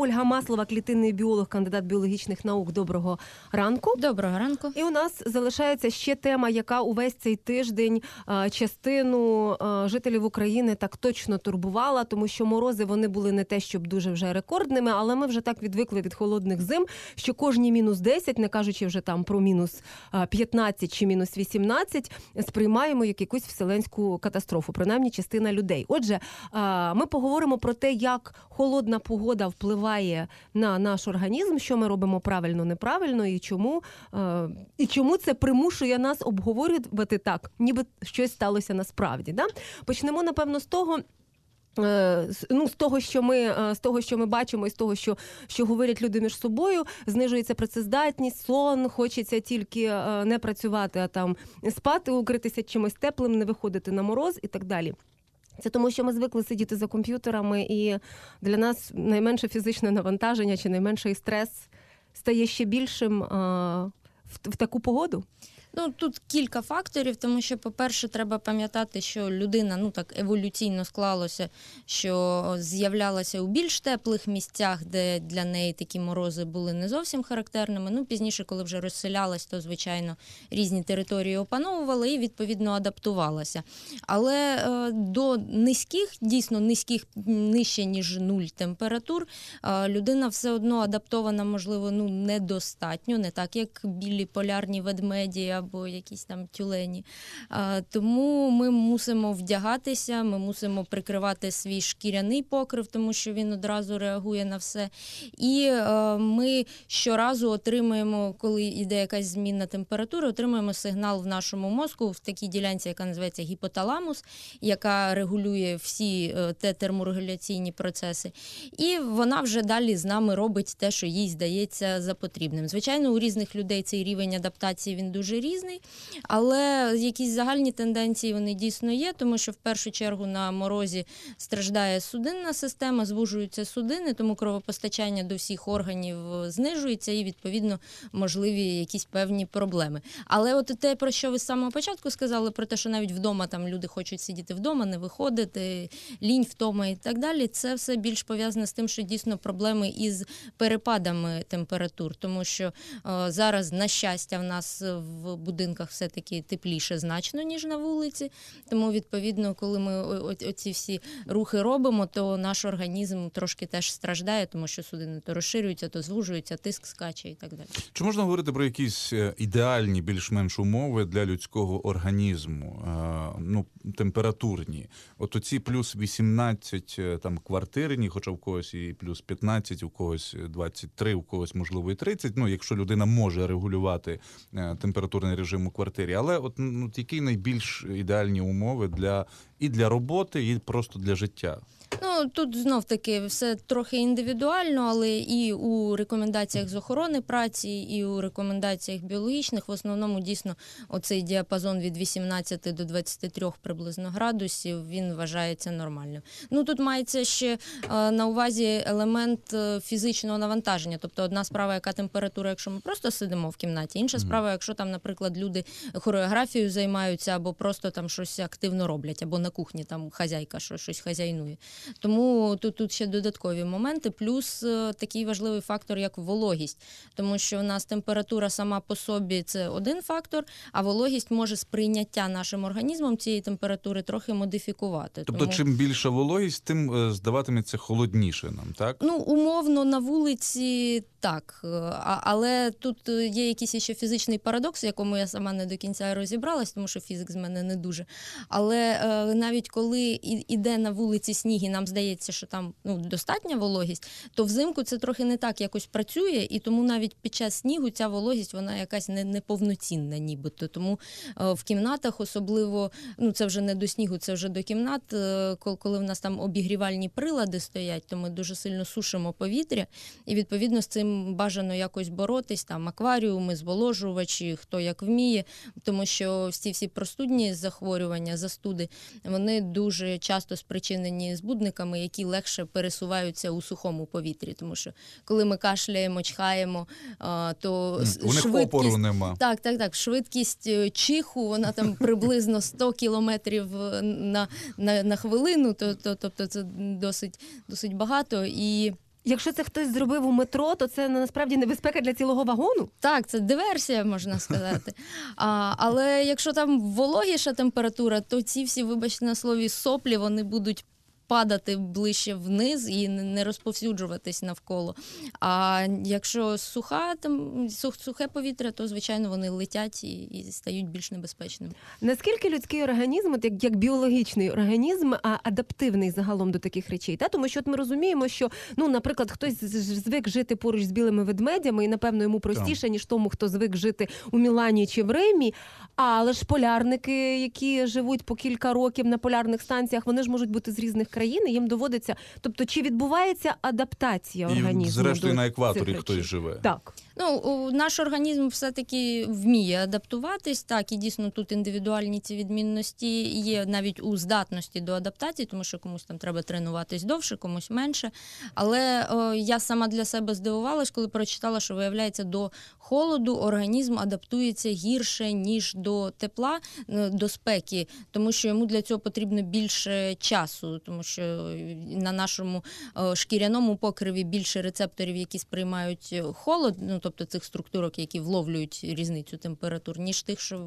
Ольга Маслова, клітинний біолог, кандидат біологічних наук. Доброго ранку. Доброго ранку. І у нас залишається ще тема, яка увесь цей тиждень частину жителів України так точно турбувала, тому що морози, вони були не те, щоб дуже вже рекордними, але ми вже так відвикли від холодних зим, що кожні мінус 10, не кажучи вже там про мінус 15 чи мінус 18, сприймаємо як якусь вселенську катастрофу, принаймні частина людей. Отже, ми поговоримо про те, як холодна погода впливає на наш організм, що ми робимо правильно, неправильно і чому це примушує нас обговорювати так, ніби щось сталося насправді. Да? Почнемо, напевно, з того, з того, що ми бачимо, і з того, що говорять люди між собою. Знижується працездатність, сон, хочеться тільки не працювати, а там спати, укритися чимось теплим, не виходити на мороз і так далі. Це тому, що ми звикли сидіти за комп'ютерами, і для нас найменше фізичне навантаження чи найменший стрес стає ще більшим в таку погоду? Тут кілька факторів, тому що, по-перше, треба пам'ятати, що людина, так еволюційно склалося, що з'являлася у більш теплих місцях, де для неї такі морози були не зовсім характерними. Пізніше, коли вже розселялась, то, звичайно, різні території опановувала і, відповідно, адаптувалася. Але до низьких, дійсно низьких, нижче, ніж 0 температур, людина все одно адаптована, можливо, недостатньо, не так, як білі полярні ведмеді або якісь там тюлені. Тому ми мусимо вдягатися, ми мусимо прикривати свій шкіряний покрив, тому що він одразу реагує на все. І ми щоразу отримуємо, коли йде якась зміна температури, отримуємо сигнал в нашому мозку в такій ділянці, яка називається гіпоталамус, яка регулює всі терморегуляційні процеси. І вона вже далі з нами робить те, що їй здається за потрібним. Звичайно, у різних людей цей рівень адаптації, він дуже різний, але якісь загальні тенденції вони дійсно є, тому що в першу чергу на морозі страждає судинна система, звужуються судини, тому кровопостачання до всіх органів знижується і, відповідно, можливі якісь певні проблеми. Але от те, про що ви з самого початку сказали, про те, що навіть вдома там люди хочуть сидіти вдома, не виходити, лінь, втома і так далі, це все більш пов'язане з тим, що дійсно проблеми із перепадами температур, тому що зараз, на щастя, в нас в будинках все-таки тепліше значно, ніж на вулиці. Тому, відповідно, коли ми оці всі рухи робимо, то наш організм трошки теж страждає, тому що судини то розширюються, то звужуються, тиск скаче і так далі. Чи можна говорити про якісь ідеальні, більш-менш умови для людського організму, температурні? От оці плюс 18 там квартирні, хоча в когось і плюс 15, у когось 23, у когось, можливо, і 30, якщо людина може регулювати температурний режим у квартирі. Але от які найбільш ідеальні умови для роботи, і просто для життя? Тут знов-таки все трохи індивідуально, але і у рекомендаціях з охорони праці, і у рекомендаціях біологічних в основному дійсно оцей діапазон від 18 до 23 приблизно градусів, він вважається нормальним. Тут мається ще на увазі елемент фізичного навантаження. Тобто одна справа, яка температура, якщо ми просто сидимо в кімнаті, інша справа, якщо там, наприклад, люди хореографією займаються або просто там щось активно роблять, або на кухні там хазяйка щось хазяйнує. Тому тут ще додаткові моменти, плюс такий важливий фактор, як вологість. Тому що у нас температура сама по собі – це один фактор, а вологість може сприйняття нашим організмом цієї температури трохи модифікувати. Тобто чим більша вологість, тим здаватиметься холодніше нам, так? Умовно, на вулиці так. Але тут є якийсь ще фізичний парадокс, в якому я сама не до кінця розібралась, тому що фізик з мене не дуже. Але навіть коли іде на вулиці сніг і нам здається, що там достатня вологість, то взимку це трохи не так якось працює, і тому навіть під час снігу ця вологість, вона якась неповноцінна нібито. Тому в кімнатах особливо, це вже не до снігу, це вже до кімнат, коли в нас там обігрівальні прилади стоять, то ми дуже сильно сушимо повітря, і відповідно з цим бажано якось боротись, там акваріуми, зволожувачі, хто як вміє, тому що всі простудні захворювання, застуди, вони дуже часто спричинені збудниками, які легше пересуваються у сухому повітрі, тому що коли ми кашляємо, чхаємо, то у них опору нема. Так, швидкість чиху, вона там приблизно 100 кілометрів на хвилину, тобто це досить багато, і Якщо це хтось зробив у метро, то це насправді небезпека для цілого вагону? Так, це диверсія, можна сказати. Але якщо там вологіша температура, то ці всі, вибачте на слові, соплі, вони будуть падати ближче вниз і не розповсюджуватись навколо. А якщо сухе повітря, то, звичайно, вони летять і стають більш небезпечними. Наскільки людський організм, от як біологічний організм, адаптивний загалом до таких речей? Тому що ми розуміємо, що, наприклад, хтось звик жити поруч з білими ведмедями, і, напевно, йому простіше, ніж тому, хто звик жити у Мілані чи в Римі. Але ж полярники, які живуть по кілька років на полярних станціях, вони ж можуть бути з різних країн, і їм доводиться... Тобто, чи відбувається адаптація організму? І, зрештою, до на екваторі цих хтось речей? живе. Так. Наш організм все-таки вміє адаптуватись, так, і дійсно тут індивідуальні ці відмінності є навіть у здатності до адаптації, тому що комусь там треба тренуватись довше, комусь менше. Але я сама для себе здивувалась, коли прочитала, що, виявляється, до холоду організм адаптується гірше, ніж до тепла, до спеки, тому що йому для цього потрібно більше часу, тому що на нашому шкіряному покриві більше рецепторів, які сприймають холод, тобто цих структурок, які вловлюють різницю температур, ніж тих, що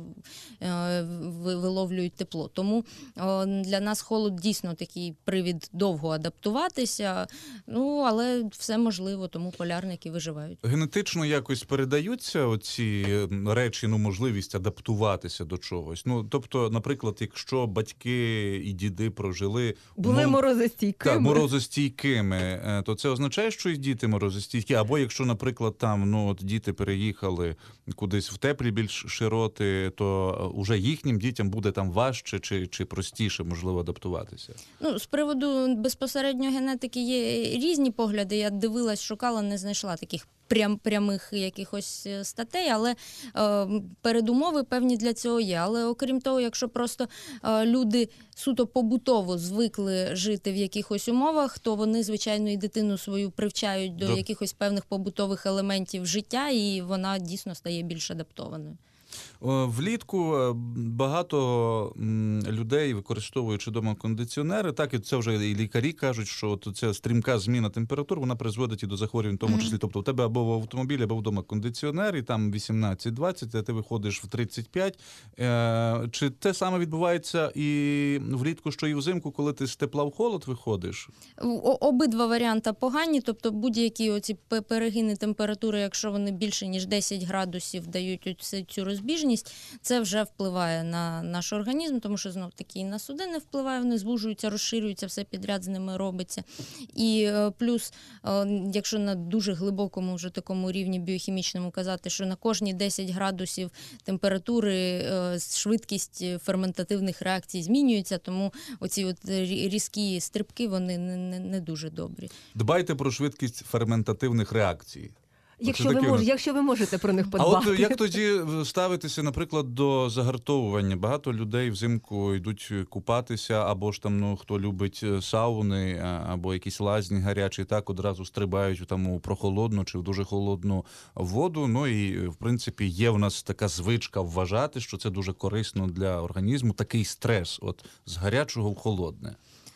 виловлюють тепло. Тому для нас холод дійсно такий привід довго адаптуватися, але все можливо, тому полярники виживають. Генетично якось передаються оці речі, можливість адаптуватися до чогось? Тобто, наприклад, якщо батьки і діди прожили... Були морозостійкими. Так, морозостійкими, то це означає, що і діти морозостійкі? Або якщо, наприклад, там діти переїхали кудись в теплі більш широти, то вже їхнім дітям буде там важче чи простіше, можливо, адаптуватися? З приводу безпосередньо генетики є різні погляди. Я дивилась, шукала, не знайшла таких прямих якихось статей, але передумови певні для цього є. Але окрім того, якщо просто люди суто побутово звикли жити в якихось умовах, то вони, звичайно, і дитину свою привчають до якихось певних побутових елементів життя, і вона дійсно стає більш адаптованою. Влітку багато людей, використовуючи дома кондиціонери, так і це вже і лікарі кажуть, що ця стрімка зміна температур, вона призводить і до захворювань в тому числі. Тобто у тебе або в автомобілі, або вдома кондиціонер, і там 18-20, а ти виходиш в 35. Чи те саме відбувається і влітку, що і взимку, коли ти з тепла в холод виходиш? Обидва варіанти погані, тобто будь-які оці перегини температури, якщо вони більше, ніж 10 градусів дають цю розбіжність, це вже впливає на наш організм, тому що, знов-таки, і на судини впливає, вони звужуються, розширюються, все підряд з ними робиться. І плюс, якщо на дуже глибокому вже такому рівні біохімічному казати, що на кожні 10 градусів температури швидкість ферментативних реакцій змінюється, тому оці різкі стрибки, вони не дуже добрі. Дбайте про швидкість ферментативних реакцій. Якщо ви можете про них подбати. А от як тоді ставитися, наприклад, до загартовування? Багато людей взимку йдуть купатися, або ж там, хто любить сауни, або якісь лазні гарячі, так одразу стрибають там у прохолодну чи в дуже холодну воду. І, в принципі, є в нас така звичка вважати, що це дуже корисно для організму, такий стрес, з гарячого в холодне.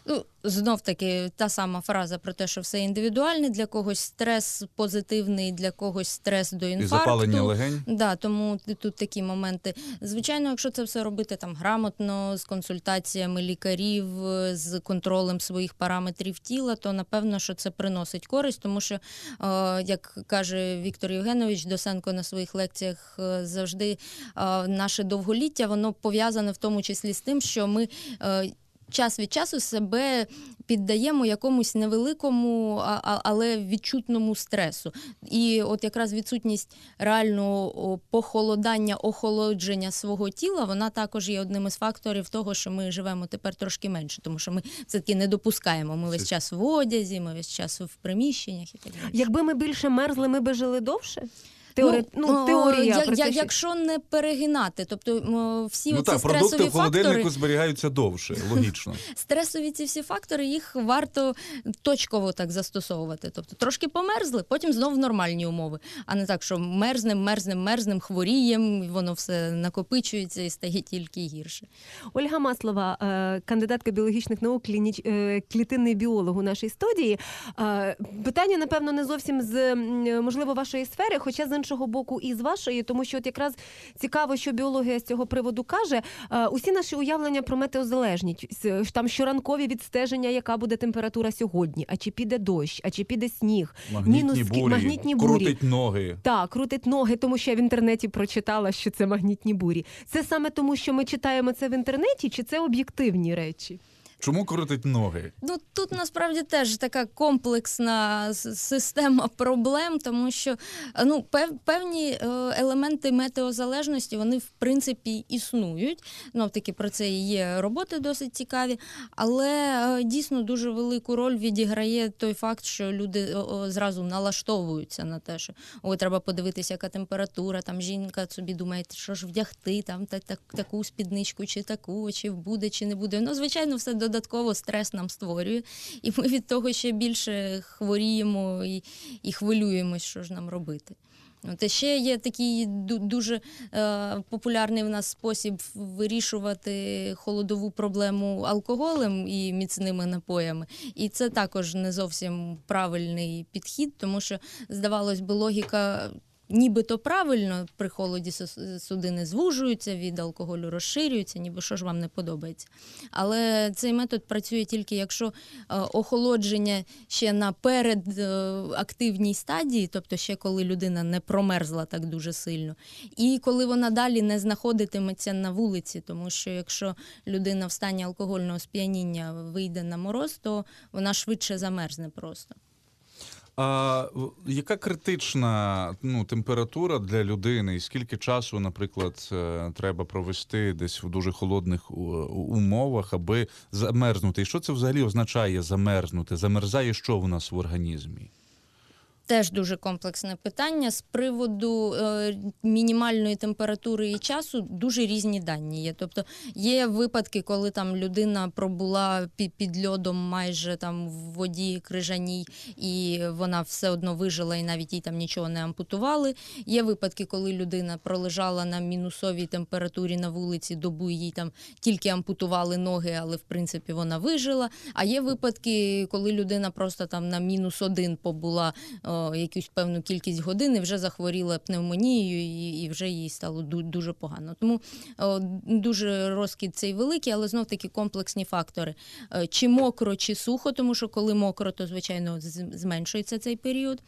Знов-таки та сама фраза про те, що все індивідуальне, для когось стрес позитивний, для когось стрес до інфаркту. І запалення легень. Да, тому тут такі моменти. Звичайно, якщо це все робити грамотно, з консультаціями лікарів, з контролем своїх параметрів тіла, то, напевно, що це приносить користь, тому що, як каже Віктор Євгенович Досенко на своїх лекціях, завжди наше довголіття, воно пов'язане в тому числі з тим, що ми час від часу себе піддаємо якомусь невеликому, але відчутному стресу. І от якраз відсутність реального похолодання, охолодження свого тіла, вона також є одним із факторів того, що ми живемо тепер трошки менше, тому що ми все-таки не допускаємо. Ми весь час в одязі, ми весь час в приміщеннях і так далі. Якби ми більше мерзли, ми би жили довше? Теорія про те, що... Якщо не перегинати, тобто всі оці продукти стресові в холодильнику фактори, зберігаються довше, логічно. стресові ці всі фактори, їх варто точково так застосовувати. Тобто трошки померзли, потім знову в нормальні умови, а не так, що мерзнем, хворієм, воно все накопичується і стає тільки гірше. Ольга Маслова, кандидатка біологічних наук, клітинний біолог у нашій студії. Питання, напевно, не зовсім з, можливо, вашої сфери, хоча з іншого боку і з вашої, тому що от якраз цікаво, що біологія з цього приводу каже. Усі наші уявлення про метеозалежність, там щоранкові відстеження, яка буде температура сьогодні, а чи піде дощ, а чи піде сніг, магнітні бурі, крутить ноги. Так, крутить ноги, тому що я в інтернеті прочитала, що це магнітні бурі. Це саме тому, що ми читаємо це в інтернеті, чи це об'єктивні речі? Чому крутить ноги? Тут насправді теж така комплексна система проблем, тому що певні елементи метеозалежності, вони в принципі існують. Таки про це і є роботи досить цікаві, але дійсно дуже велику роль відіграє той факт, що люди зразу налаштовуються на те, що треба подивитися, яка температура, там жінка собі думає, що ж вдягти, там таку спідничку, чи таку, чи буде, чи не буде. Звичайно, все додатково стрес нам створює, і ми від того ще більше хворіємо і хвилюємось, що ж нам робити. Ще є такий дуже популярний в нас спосіб вирішувати холодову проблему алкоголем і міцними напоями. І це також не зовсім правильний підхід, тому що, здавалось би, логіка нібито правильно, при холоді судини звужуються, від алкоголю розширюються, ніби що ж вам не подобається. Але цей метод працює тільки, якщо охолодження ще на передактивній стадії, тобто ще коли людина не промерзла так дуже сильно, і коли вона далі не знаходитиметься на вулиці, тому що якщо людина в стані алкогольного сп'яніння вийде на мороз, то вона швидше замерзне просто. А яка критична температура для людини і скільки часу, наприклад, треба провести десь в дуже холодних умовах, аби замерзнути? І що це взагалі означає замерзнути? Замерзає що в нас в організмі? Теж дуже комплексне питання. З приводу мінімальної температури і часу дуже різні дані є. Тобто є випадки, коли там людина пробула під льодом майже там в воді крижаній, і вона все одно вижила, і навіть їй там нічого не ампутували. Є випадки, коли людина пролежала на мінусовій температурі на вулиці добу, і їй там тільки ампутували ноги, але в принципі вона вижила. А є випадки, коли людина просто там на -1 побула якусь певну кількість годин і вже захворіла пневмонією і вже їй стало дуже погано. Тому дуже розкид цей великий, але знов-таки комплексні фактори. Чи мокро, чи сухо, тому що коли мокро, то, звичайно, зменшується цей період.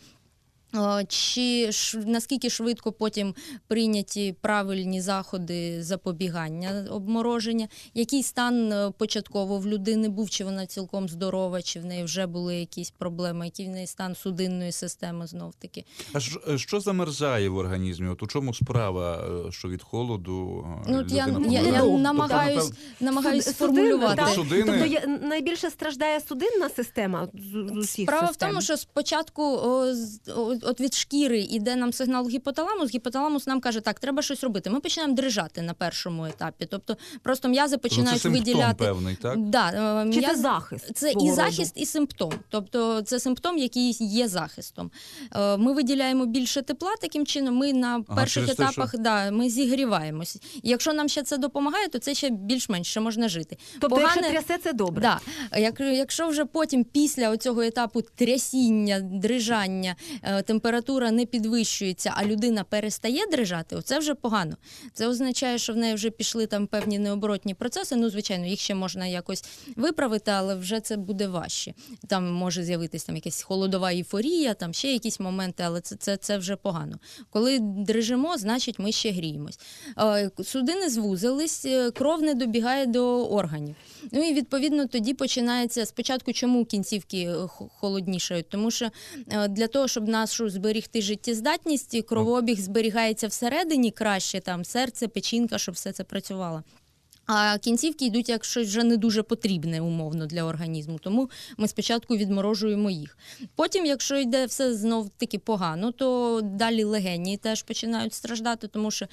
Чи наскільки швидко потім прийняті правильні заходи запобігання обмороження, який стан початково в людини був, чи вона цілком здорова, чи в неї вже були якісь проблеми, який в неї стан судинної системи знов-таки. А що замерзає в організмі? От у чому справа, що від холоду я намагаюсь сформулювати. Тобто найбільше страждає судинна система з усіх Справа систем? в тому, що спочатку от від шкіри йде нам сигнал гіпоталамус нам каже, так, треба щось робити. Ми починаємо дрижати на першому етапі. Тобто просто м'язи починають виділяти... Це симптом певний, так? Да, чи це захист? Це і захист, і симптом. Тобто це симптом, який є захистом. Ми виділяємо більше тепла, таким чином ми на перших етапах ми зігріваємось. І якщо нам ще це допомагає, то це ще більш-менш ще можна жити. Тобто, якщо трясе, це добре? Да. Якщо вже потім після оцього етапу трясіння, дрижання, температура не підвищується, а людина перестає дрижати, оце вже погано. Це означає, що в неї вже пішли там певні необоротні процеси. Звичайно, їх ще можна якось виправити, але вже це буде важче. Там може з'явитися там якась холодова ейфорія, там ще якісь моменти, але це вже погано. Коли дрижимо, значить ми ще гріємось. Судини звузились, кров не добігає до органів. І відповідно тоді починається спочатку, чому кінцівки холоднішають? Тому що для того, щоб нашу зберігти життєздатність, кровообіг зберігається всередині краще, там серце, печінка, щоб все це працювало. А кінцівки йдуть як щось вже не дуже потрібне, умовно, для організму. Тому ми спочатку відморожуємо їх. Потім, якщо йде все знов-таки погано, то далі легені теж починають страждати, тому що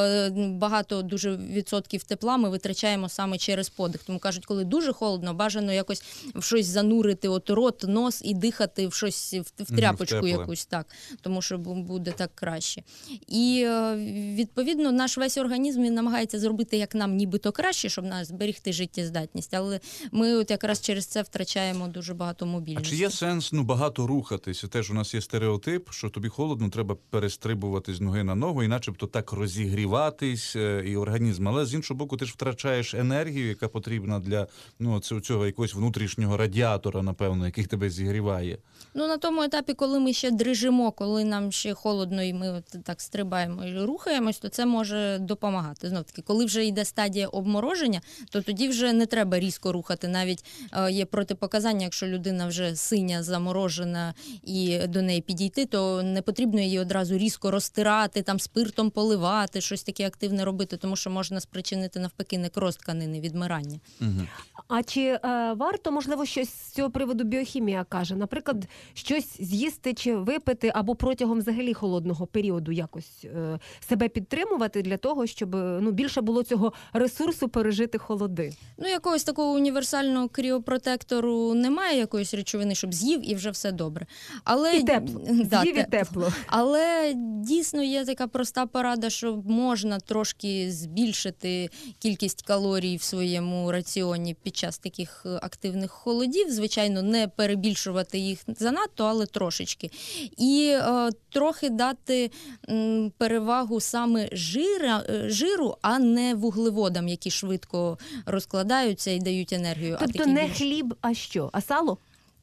багато дуже відсотків тепла ми витрачаємо саме через подих. Тому кажуть, коли дуже холодно, бажано якось в щось занурити, от рот, нос і дихати в щось, в тряпочку якусь, так, тому що буде так краще. І, відповідно, наш весь організм намагається зробити, як нам нібито краще, щоб нас зберегти життєздатність, але ми от якраз через це втрачаємо дуже багато А мобільності. чи є сенс багато рухатися? Теж у нас є стереотип, що тобі холодно, треба перестрибувати з ноги на ногу і начебто так розігріватись і організм. Але з іншого боку, ти ж втрачаєш енергію, яка потрібна для цього якогось внутрішнього радіатора, напевно, який тебе зігріває. На тому етапі, коли ми ще дрижимо, коли нам ще холодно і ми от так стрибаємо і рухаємось, то це може допомагати. Знов-таки, коли вже йде стадія обмороження, то тоді вже не треба різко рухати. Навіть є протипоказання, якщо людина вже синя, заморожена і до неї підійти, то не потрібно її одразу різко розтирати, там спиртом поливати, щось таке активне робити, тому що можна спричинити навпаки некроз тканини, відмирання. Угу. А чи варто, можливо, щось з цього приводу біохімія каже? Наприклад, щось з'їсти чи випити, або протягом взагалі холодного періоду якось себе підтримувати для того, щоб більше було цього ресурсу пережити холоди? Якогось такого універсального кріопротектору немає, якоїсь речовини, щоб з'їв і вже все добре. Але І тепло. З'їв і тепло. Але дійсно є така проста порада, що можна трошки збільшити кількість калорій в своєму раціоні під час таких активних холодів. Звичайно, не перебільшувати їх занадто, але трошечки. І трохи дати перевагу саме жиру, а не вуглеводам, які швидко розкладаються і дають енергію. Тобто не хліб, а що? А сало?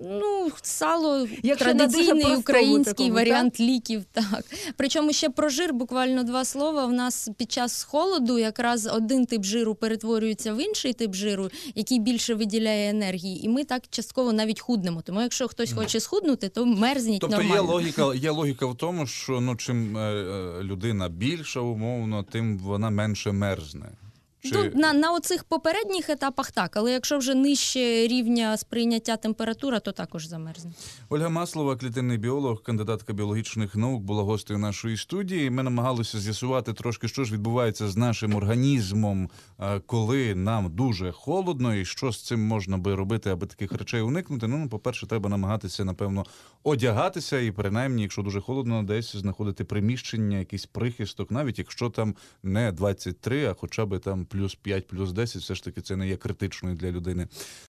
Сало Якщо традиційний український такому, варіант ліків. Так. Причому ще про жир, буквально 2 слова. В нас під час холоду якраз один тип жиру перетворюється в інший тип жиру, який більше виділяє енергії. І ми так частково навіть худнемо. Тому якщо хтось хоче схуднути, то мерзніть нормально. Тобто є логіка в тому, що чим людина більша, умовно, тим вона менше мерзне. На оцих попередніх етапах так, але якщо вже нижче рівня сприйняття температура, то також замерзне. Ольга Маслова, клітинний біолог, кандидатка біологічних наук, була гостею нашої студії. Ми намагалися з'ясувати трошки, що ж відбувається з нашим організмом, коли нам дуже холодно, і що з цим можна би робити, аби таких речей уникнути. По-перше, треба намагатися, напевно, одягатися і, принаймні, якщо дуже холодно, десь знаходити приміщення, якийсь прихисток, навіть якщо там не 23, а хоча б там плюс 5, плюс 10, все ж таки це не є критичною для людини